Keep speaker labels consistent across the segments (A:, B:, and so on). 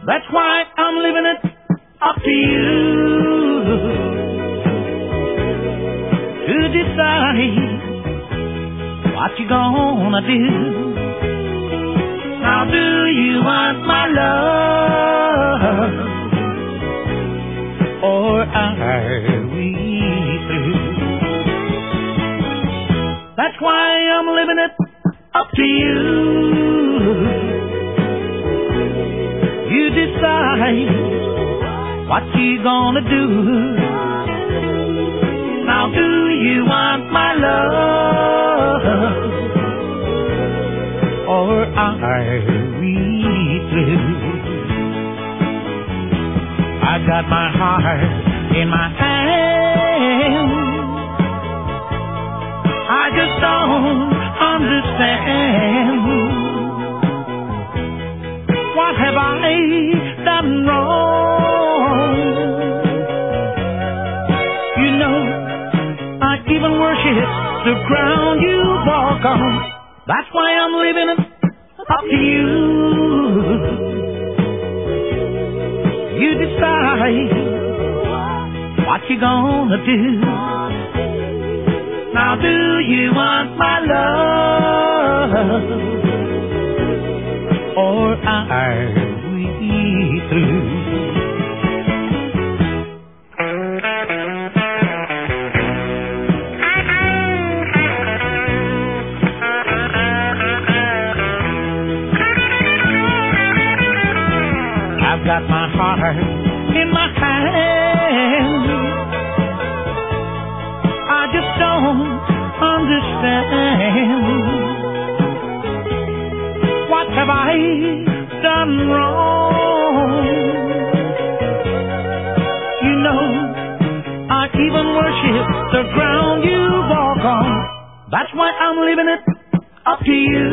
A: That's why I'm leaving it up to you to decide what you gonna do. Now do you want my love, or are we through? That's why I'm leaving it up to you. You decide what you gonna do. Now do you want my love, or are we through? I got my heart in my hand. I just don't understand. What have I done wrong? You know, I even worship the ground you walk on. That's why I'm leaving it up to you. You decide what you gonna do. Now do you want my love, or are we through? I've got my heart in my hand. I just don't understand. What have I done wrong? You know, I even worship the ground you walk on. That's why I'm leaving it up to you.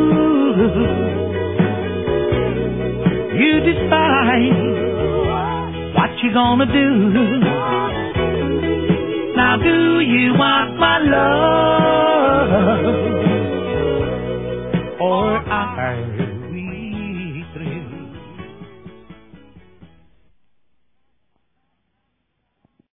A: You decide what you gonna do. Now do you want my love, or are